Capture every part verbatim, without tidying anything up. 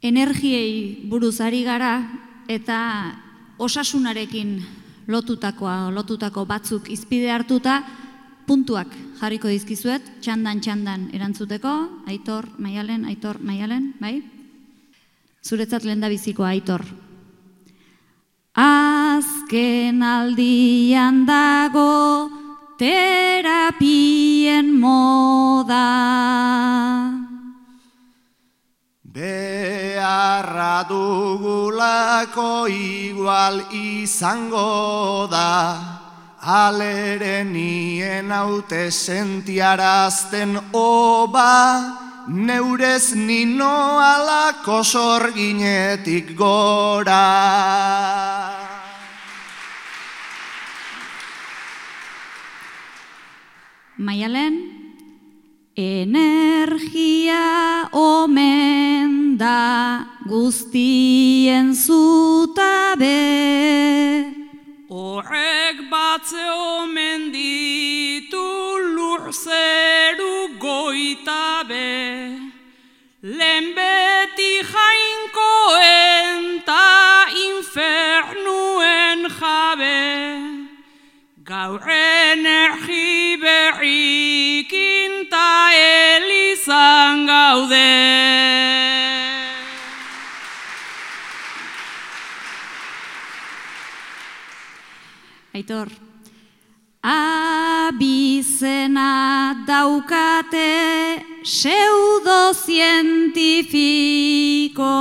energiei buruz ari gara eta osasunarekin lotutakoa, lotutako batzuk izpide hartuta, puntuak jarriko dizkizuet, txandan-txandan erantzuteko. Aitor, Maialen, Aitor, Maialen, bai? Zuretzat lehendabizikoa, Aitor. Azken aldian dago terapien moda. Beharra dugulako igual izango da, alere nien haute sentiarazten oba, neurez nino alako sorginetik gora. Maialen, energia omen da guztien zutabe. Horrek batze omen ditu lurzeru goitabe, lehen beti jainkoen ta infernuen jabe, gaur energi berrikin ta elizan gaude. Aitor, abizena daukate pseudozientifiko.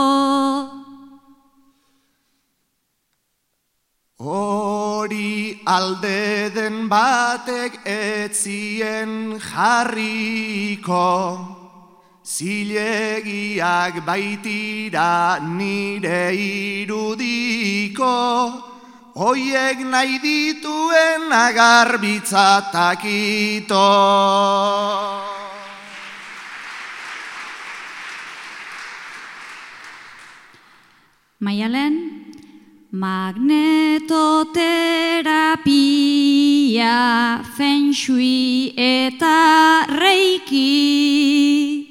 Hori alde den batek etzien jarriko, zilegiak baitira nire irudiko, hoiek nahi dituen agarbitzatakito. Maialen, magnetoterapia, feng shui eta reiki.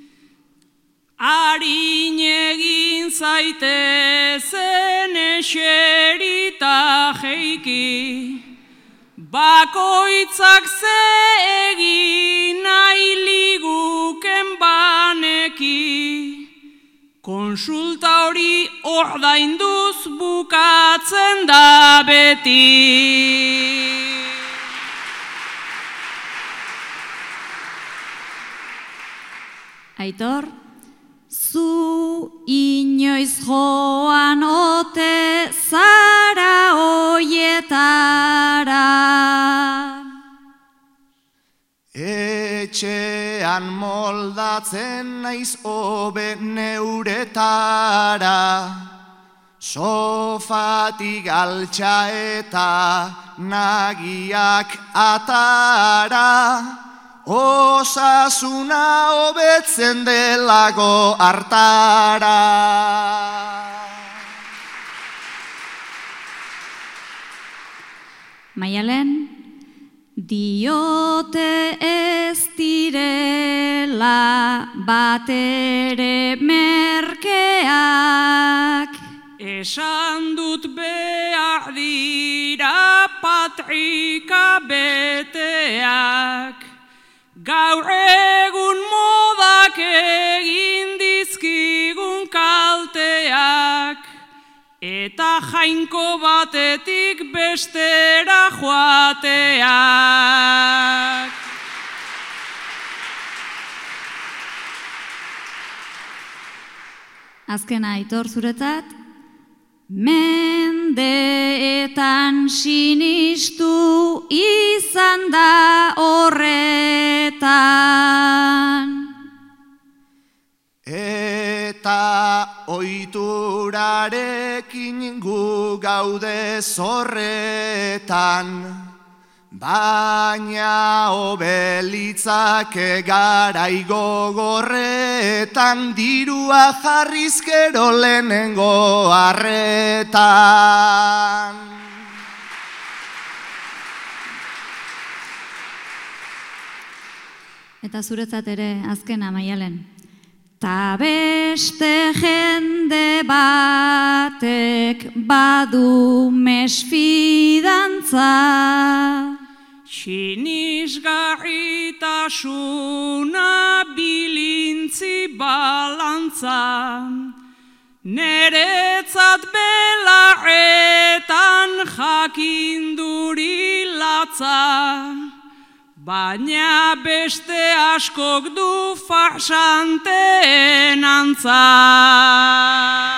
Harin egin zaitezen eserita jeiki, bakoitzak ze egin nahi liguken baneki, konsulta hori ordainduz bukatzen da beti. Aitor, zu inoiz joan ote zara oietara. Etxean moldatzen naiz hobe neuretara, sofatik altxa eta nagiak atara, osasuna hobetzen delago hartara. Maialen, diote ez direla batere merkeak. Esan dut behar dira patrika beteak, gaur egun modak egin dizkigun kalteak, eta jainko batetik bestera joateak. Azkena, Aitor, zuretzat, mendeetan sinistu izan da horretan. Eta oiturarekin gu gaude zorretan, baina obelitzake garai gogorretan, dirua jarrizkero lehenengo arretan. Eta zuretzat ere azkena, Maialen. Ta beste jende batek badu mesfidantza. Sinisgarritasuna bilintzi balantzan, neretzat belarretan jakinduri latza, baina beste askok du farsanteen antza.